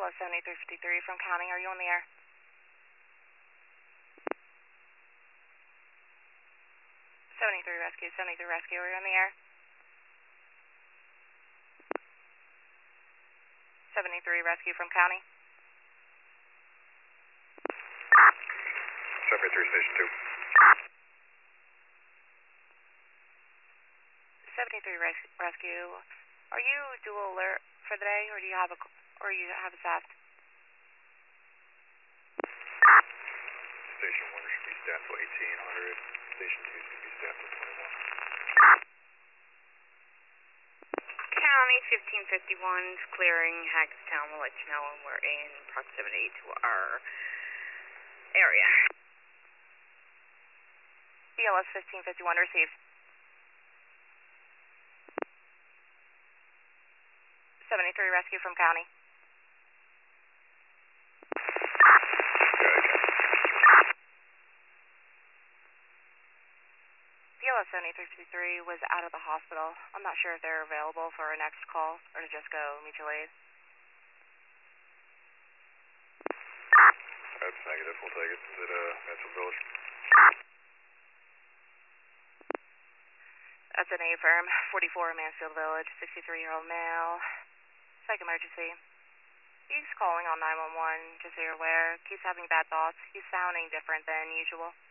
BLS 7353 from County, are you on the air? 73 Rescue, 73 Rescue, are you on the air? 73 Rescue from County. 73 Station 73 Rescue, are you dual alert for the day, or do you have a staff? Station 1 should be staffed till 1800. Station 2 should be staffed till 21. County 1551's clearing Hagerstown. We'll let you know when we're in proximity to our area. BLS 1551 received. 73 Rescue from County. BLS 7353 was out of the hospital. I'm not sure if they're available for our next call or to just go mutual aid. That's negative. We'll take it. Is it Mansfield Village? That's an A-firm, 44 Mansfield Village, 63-year-old male. Psych emergency. He's calling on 911, just so you're aware. Keeps having bad thoughts. He's sounding different than usual.